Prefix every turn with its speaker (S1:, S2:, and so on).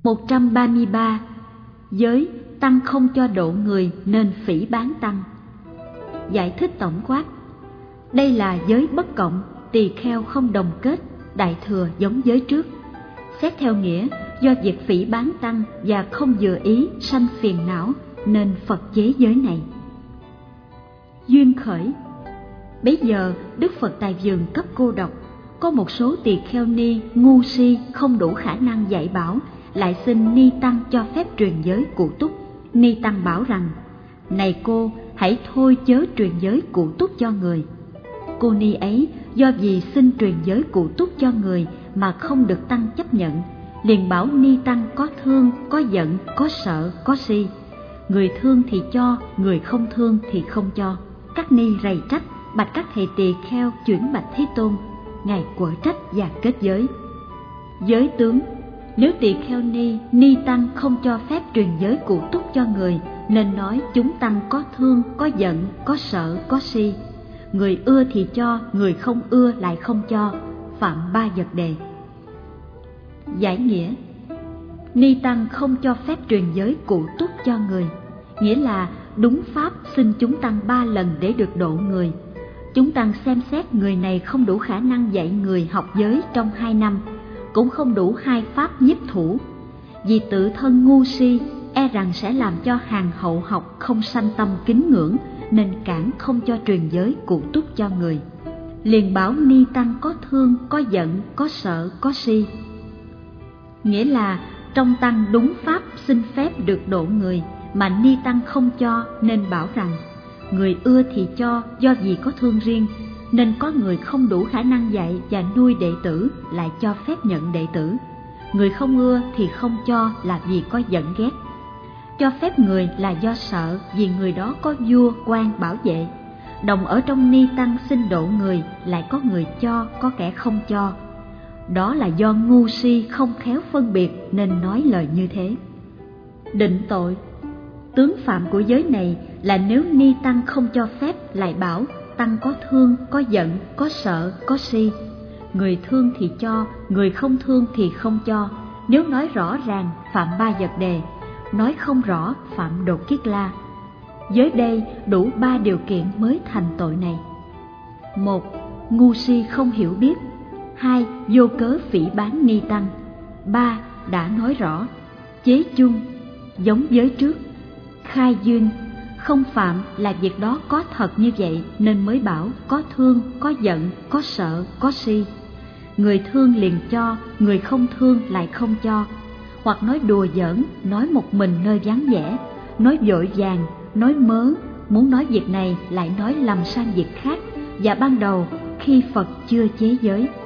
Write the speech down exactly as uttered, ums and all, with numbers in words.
S1: một trăm ba mươi ba. Giới tăng không cho độ người nên phỉ báng tăng. Giải thích tổng quát: đây là giới bất cộng, tỳ kheo không đồng kết, đại thừa giống giới trước. Xét theo nghĩa, do việc phỉ báng tăng và không vừa ý sanh phiền não nên Phật chế giới này. Duyên khởi. Bấy giờ Đức Phật tại vườn cấp cô độc, có một số tỳ kheo ni ngu si không đủ khả năng dạy bảo, lại xin ni tăng cho phép truyền giới cụ túc. Ni tăng bảo rằng: này cô, hãy thôi chớ truyền giới cụ túc cho người. Cô ni ấy do vì xin truyền giới cụ túc cho người mà không được tăng chấp nhận, liền bảo ni tăng có thương, có giận, có sợ, có si. Người thương thì cho, người không thương thì không cho. Các ni rầy trách, bạch các thầy tỳ kheo chuyển bạch Thế Tôn. Ngài quở trách và kết giới. Giới tướng. Nếu tỳ kheo ni, ni tăng không cho phép truyền giới cụ túc cho người, nên nói chúng tăng có thương, có giận, có sợ, có si. Người ưa thì cho, người không ưa lại không cho, phạm ba vật đề. Giải nghĩa. Ni tăng không cho phép truyền giới cụ túc cho người, nghĩa là đúng pháp xin chúng tăng ba lần để được độ người. Chúng tăng xem xét người này không đủ khả năng dạy người học giới trong hai năm, cũng không đủ hai pháp nhiếp thủ. Vì tự thân ngu si, e rằng sẽ làm cho hàng hậu học không sanh tâm kính ngưỡng, nên cản không cho truyền giới cụ túc cho người. Liền bảo ni tăng có thương, có giận, có sợ, có si. Nghĩa là trong tăng đúng pháp xin phép được độ người, mà ni tăng không cho nên bảo rằng người ưa thì cho do vì có thương riêng, nên có người không đủ khả năng dạy và nuôi đệ tử lại cho phép nhận đệ tử. Người không ưa thì không cho là vì có giận ghét. Cho phép người là do sợ vì người đó có vua quan bảo vệ. Đồng ở trong ni tăng xin độ người lại có người cho, có kẻ không cho. Đó là do ngu si không khéo phân biệt nên nói lời như thế. Định tội. Tướng phạm của giới này là nếu ni tăng không cho phép lại bảo tăng có thương, có giận, có sợ, có si. Người thương thì cho, người không thương thì không cho. Nếu nói rõ ràng phạm ba vật đề, nói không rõ phạm đột kiết la. Giới đây đủ ba điều kiện mới thành tội này. Một, ngu si không hiểu biết. Hai, vô cớ phỉ báng ni tăng. Ba, đã nói rõ. Chế chung, giống giới trước. Khai duyên, không phạm là việc đó có thật như vậy nên mới bảo có thương, có giận, có sợ, có si. Người thương liền cho, người không thương lại không cho. Hoặc nói đùa giỡn, nói một mình nơi vắng vẻ, nói vội vàng, nói mớ, muốn nói việc này lại nói lầm sang việc khác, và ban đầu khi Phật chưa chế giới.